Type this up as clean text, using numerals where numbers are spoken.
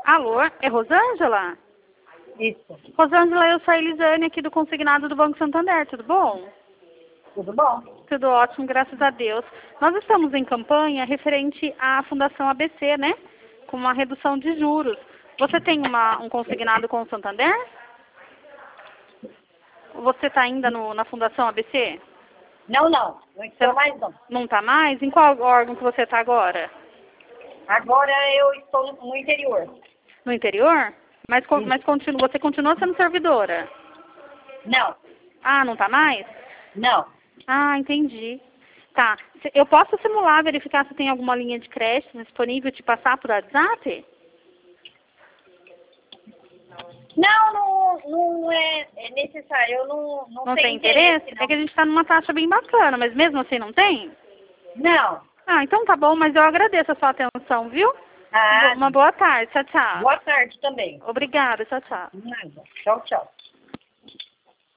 Alô, é Rosângela? Isso. Rosângela, eu sou a Elisane aqui do Consignado do Banco Santander, tudo bom? Tudo bom? Tudo ótimo, graças a Deus. Nós estamos em campanha referente à Fundação ABC, né? Com uma redução de juros. Você tem um consignado com o Santander? Você está ainda na Fundação ABC? Não, não. Não estou mais não. Não está mais? Em qual órgão que você está agora? Agora eu estou no interior. No interior? Mas você continua sendo servidora? Não. Ah, não está mais? Não. Ah, entendi. Tá. Eu posso simular, verificar se tem alguma linha de crédito disponível e te passar por WhatsApp? Não é necessário. Eu não Não tenho tem interesse? não. É que a gente está numa taxa bem bacana, mas mesmo assim não tem? Não. Ah, então tá bom, mas eu agradeço a sua atenção, viu? Ah, Uma boa tarde. Tchau, tchau. boa tarde também. Obrigada. Tchau, tchau. Nada. Tchau, tchau.